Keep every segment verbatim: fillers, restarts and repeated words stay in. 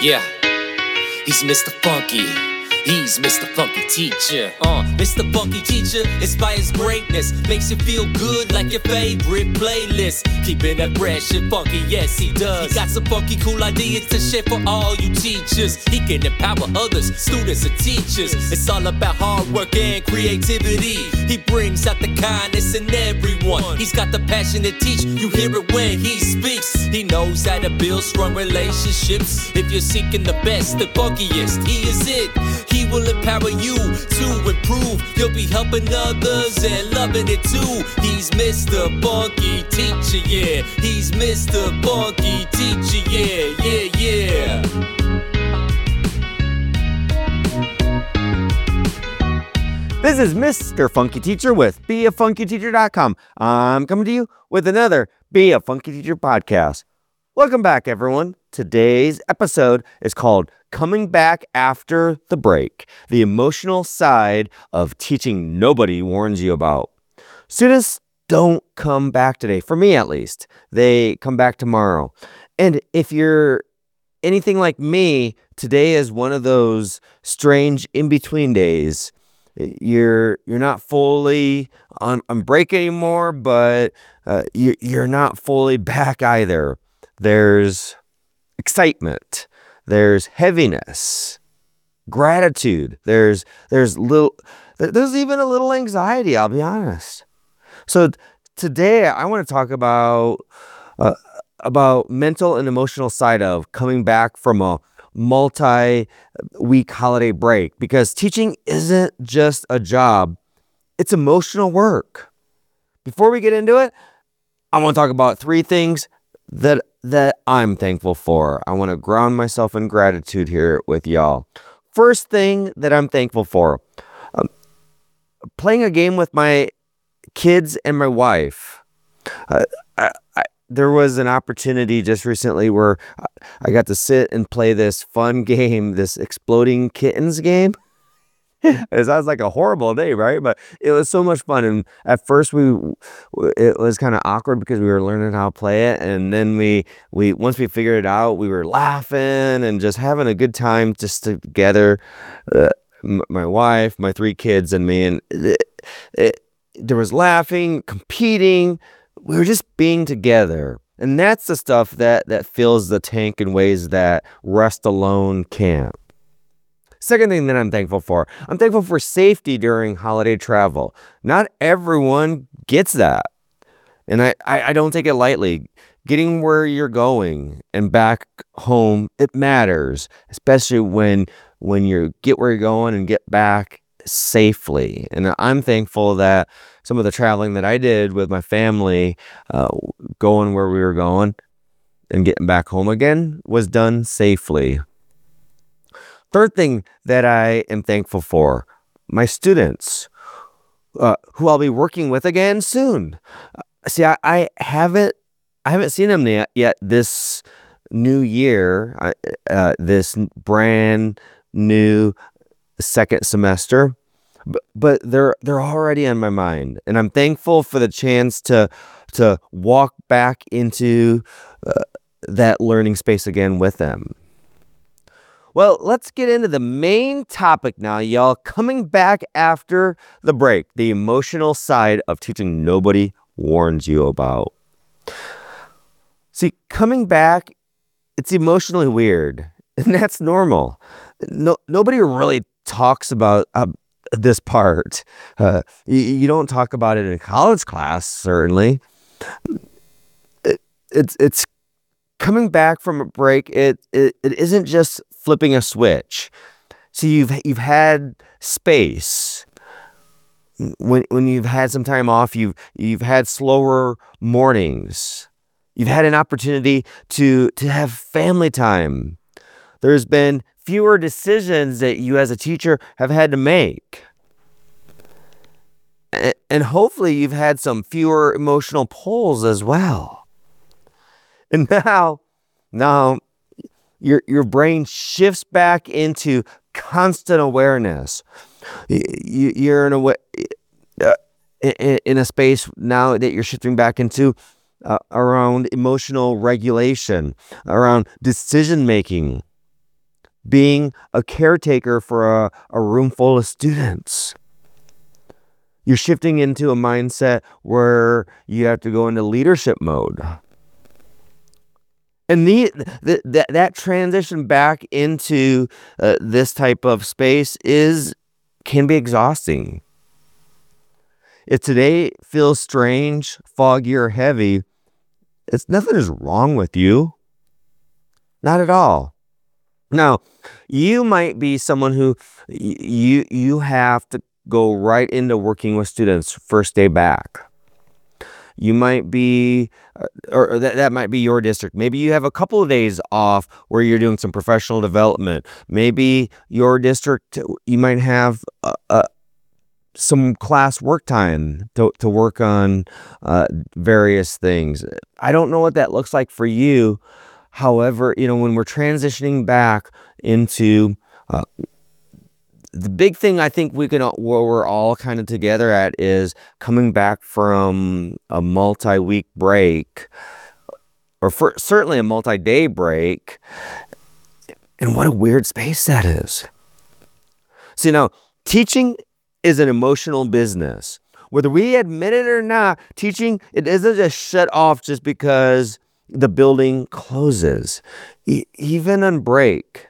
Yeah, he's Mister Funky. He's Mister Funky Teacher. Uh, Mister Funky Teacher inspires greatness, makes you feel good like your favorite playlist. Keeping it fresh and funky, yes he does. He got some funky cool ideas to share for all you teachers. He can empower others, students and teachers. It's all about hard work and creativity. He brings out the kindness in everyone. He's got the passion to teach, you hear it when he speaks. He knows how to build strong relationships. If you're seeking the best, the funkiest, he is it. He will empower you to improve. You'll be helping others and loving it too. He's Mister Funky Teacher, yeah. He's Mister Funky Teacher, yeah, yeah, yeah. This is Mister Funky Teacher with be a funky teacher dot com. I'm coming to you with another Be a Funky Teacher podcast. Welcome back, everyone. Today's episode is called Coming Back After the Break, the emotional side of teaching nobody warns you about. Students don't come back today, for me at least. They come back tomorrow. And if you're anything like me, today is one of those strange in-between days. You're you're not fully on, on break anymore, but uh, you, you're not fully back either. There's excitement. There's heaviness, gratitude. There's there's little there's even a little anxiety. I'll be honest. So today I want to talk about uh, about mental and emotional side of coming back from a multi-week holiday break, because teaching isn't just a job; it's emotional work. Before we get into it, I want to talk about three things that that I'm thankful for. I want to ground myself in gratitude here with y'all. First thing that I'm thankful for, um, playing a game with my kids and my wife. Uh, I, I, there was an opportunity just recently where I got to sit and play this fun game, this Exploding Kittens game. It sounds like a horrible day, right? But it was so much fun. And at first we, it was kind of awkward because we were learning how to play it. And then we, we, once we figured it out, we were laughing and just having a good time just together. Uh, m- my wife, my three kids and me, and it, it, there was laughing, competing. We were just being together. And that's the stuff that, that fills the tank in ways that rest alone can't. Second thing that I'm thankful for, I'm thankful for safety during holiday travel. Not everyone gets that. And I, I, I don't take it lightly. Getting where you're going and back home, it matters, especially when when you get where you're going and get back safely. And I'm thankful that some of the traveling that I did with my family, uh, going where we were going and getting back home again, was done safely. Third thing that I am thankful for, my students, uh, who I'll be working with again soon. Uh, see, I, I haven't, I haven't seen them yet, yet this new year, uh, uh, this brand new second semester, but, but they're they're already on my mind, and I'm thankful for the chance to to walk back into uh, that learning space again with them. Well, let's get into the main topic now, y'all. Coming back after the break, the emotional side of teaching nobody warns you about. See, coming back, it's emotionally weird, and that's normal. No, nobody really talks about uh, this part. Uh, you, you don't talk about it in college class, certainly. It, it's it's coming back from a break. It it, it isn't just flipping a switch. So you've you've had space. When when you've had some time off, you've you've had slower mornings. You've had an opportunity to to have family time. There's been fewer decisions that you as a teacher have had to make. And, and hopefully you've had some fewer emotional pulls as well. And now, now Your your brain shifts back into constant awareness. You, you're in a way, uh, in, in a space now that you're shifting back into uh, around emotional regulation, around decision making. being a caretaker for a, a room full of students. You're shifting into a mindset where you have to go into leadership mode. And the, the that that transition back into uh, this type of space is can be exhausting. If today feels strange, foggy, or heavy, it's nothing is wrong with you. Not at all. Now, you might be someone who y- you you have to go right into working with students first day back. You might be, or, or that, that might be your district. Maybe you have a couple of days off where you're doing some professional development. Maybe your district, you might have uh, uh, some class work time to, to work on uh, various things. I don't know what that looks like for you. However, you know, when we're transitioning back into uh, the big thing I think we can, where we're all kind of together at is coming back from a multi-week break, or for, certainly a multi-day break. And what a weird space that is. See, now, teaching is an emotional business. Whether we admit it or not, teaching, it isn't just shut off just because the building closes. E- even on break,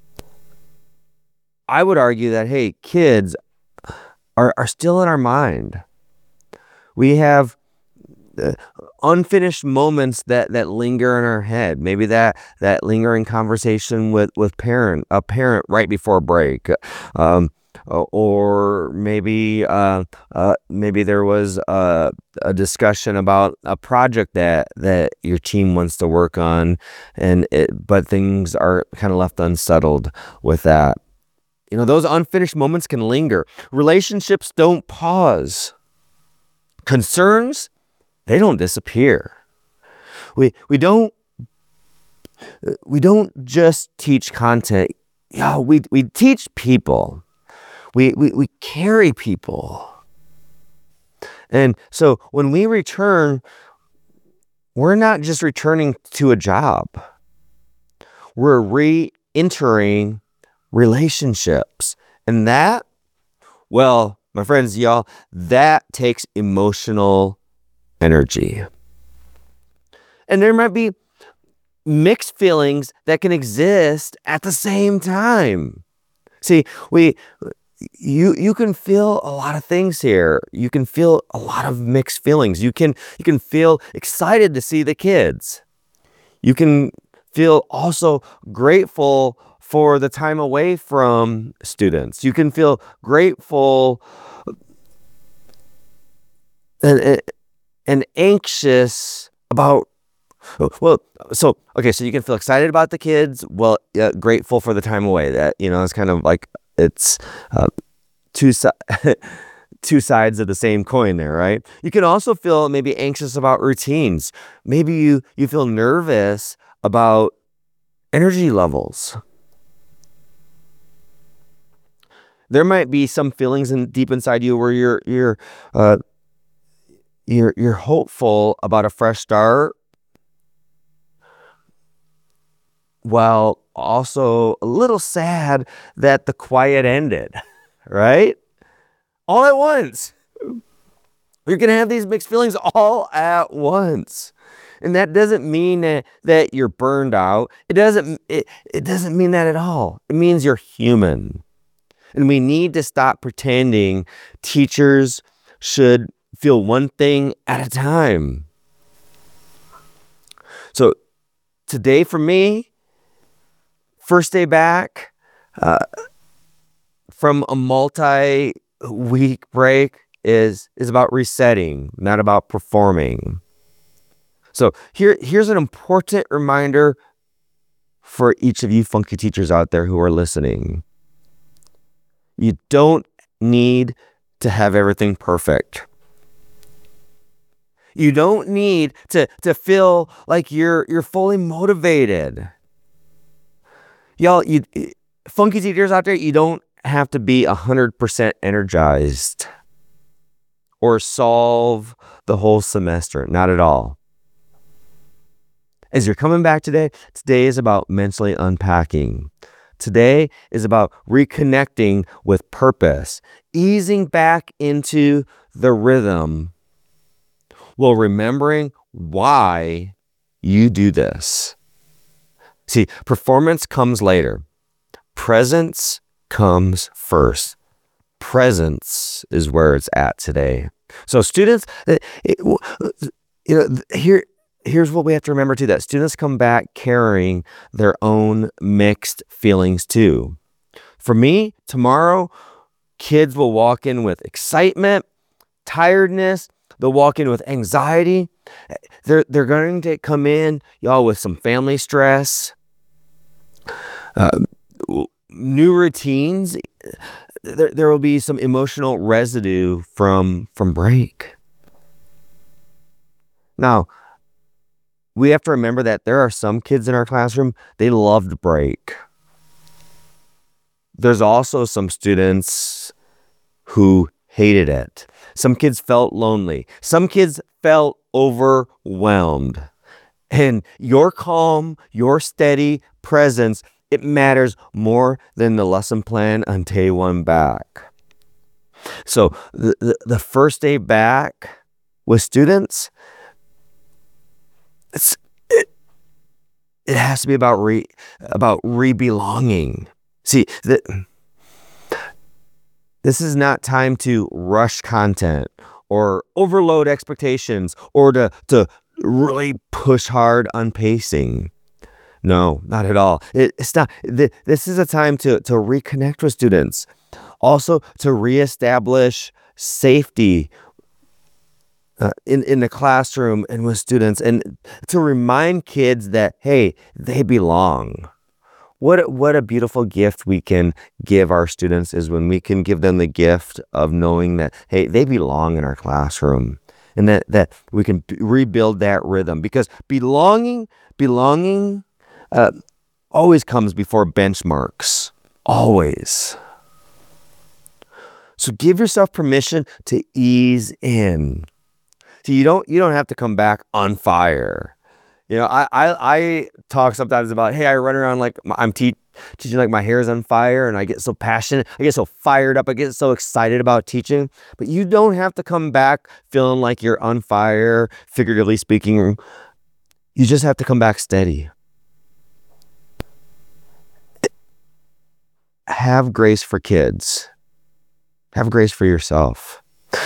I would argue that, hey, kids are, are still in our mind. We have uh, unfinished moments that, that linger in our head. Maybe that, that lingering conversation with, with parent, a parent right before break. Um, or maybe uh, uh, maybe there was a, a discussion about a project that, that your team wants to work on, and it, but things are kind of left unsettled with that. You know, those unfinished moments can linger. Relationships don't pause. Concerns, they don't disappear. We we don't we don't just teach content. Yeah, we we teach people. We we we carry people. And so when we return, we're not just returning to a job. We're re-entering relationships. And that, well, my friends, y'all, that takes emotional energy. And there might be mixed feelings that can exist at the same time. See, we you you can feel a lot of things here. You can feel a lot of mixed feelings. You can you can feel excited to see the kids. You can feel also grateful for the time away from students. You can feel grateful and, and anxious about, well, so, okay, so you can feel excited about the kids, well, uh, grateful for the time away. That, you know, it's kind of like, it's uh, two, si- two sides of the same coin there, right? You can also feel maybe anxious about routines. Maybe you, you feel nervous about energy levels. There might be some feelings in deep inside you where you're you're uh, you're you're hopeful about a fresh start, while also a little sad that the quiet ended, right? All at once. You're gonna have these mixed feelings all at once. And that doesn't mean that, that you're burned out. It doesn't it, it doesn't mean that at all. It means you're human. And we need to stop pretending teachers should feel one thing at a time. So today for me, first day back uh, from a multi-week break is, is about resetting, not about performing. So here, here's an important reminder for each of you funky teachers out there who are listening. You don't need to have everything perfect. You don't need to, to feel like you're you're fully motivated. Y'all, you funky teachers out there, you don't have to be one hundred percent energized or solve the whole semester. Not at all. As you're coming back today, today is about mentally unpacking. Today is about reconnecting with purpose, easing back into the rhythm while remembering why you do this. See, performance comes later. Presence comes first. Presence is where it's at today. So students, it, you know, here, here's what we have to remember too, that students come back carrying their own mixed feelings too. For me, tomorrow, kids will walk in with excitement, tiredness. They'll walk in with anxiety. They're, they're going to come in, y'all, with some family stress, uh, new routines. There, there will be some emotional residue from, from break. Now, we have to remember that there are some kids in our classroom, they loved break. There's also some students who hated it. Some kids felt lonely. Some kids felt overwhelmed. And your calm, your steady presence, it matters more than the lesson plan on day one back. So the, the, the first day back with students, it's, it, it has to be about re, about re-belonging. See, the, this is not time to rush content or overload expectations or to, to really push hard on pacing. No, not at all. It, it's not. Th- this is a time to, to reconnect with students. Also, to reestablish safety uh, in, in the classroom and with students, and to remind kids that, hey, they belong. What, what a beautiful gift we can give our students is when we can give them the gift of knowing that, hey, they belong in our classroom, and that, that we can b- rebuild that rhythm, because belonging, belonging uh, always comes before benchmarks, always. So give yourself permission to ease in. So you don't, you don't have to come back on fire. You know, I, I, I talk sometimes about, hey, I run around like I'm te- teaching like my hair is on fire, and I get so passionate. I get so fired up. I get so excited about teaching. But you don't have to come back feeling like you're on fire, figuratively speaking. You just have to come back steady. Have grace for kids. Have grace for yourself.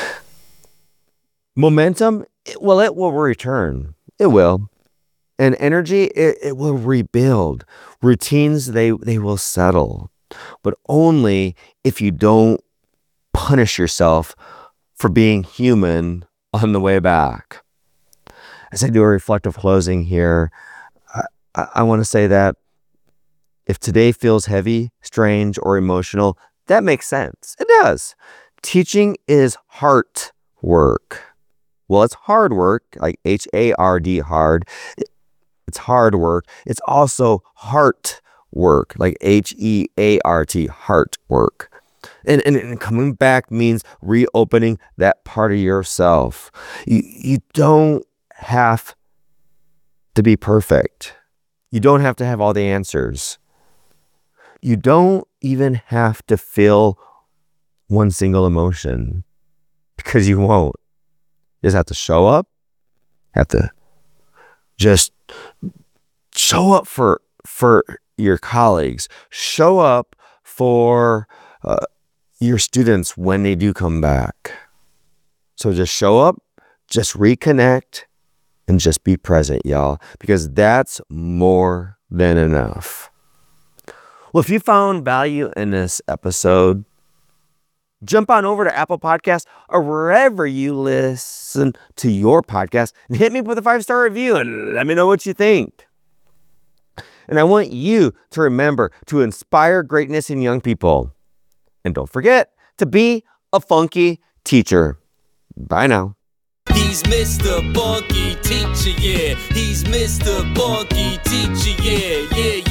Momentum, it, well, it will return. It will. And energy, it, it will rebuild. Routines, they, they will settle. But only if you don't punish yourself for being human on the way back. As I do a reflective closing here, I, I, I want to say that if today feels heavy, strange, or emotional, that makes sense. It does. Teaching is heart work. Well, it's hard work, like H A R D, hard. It's hard work. It's also heart work, like H E A R T, heart work. And, and, and coming back means reopening that part of yourself. You, you don't have to be perfect. You don't have to have all the answers. You don't even have to feel one single emotion, because you won't. You just have to show up, have to just show up for for your colleagues, show up for uh, your students when they do come back. So just show up, just reconnect, and just be present, y'all, because that's more than enough. Well, if you found value in this episode, jump on over to Apple Podcasts or wherever you listen to your podcast and hit me with a five-star review and let me know what you think. And I want you to remember to inspire greatness in young people. And don't forget to be a funky teacher. Bye now. He's Mister Funky Teacher, yeah. He's Mister Funky Teacher, yeah, yeah,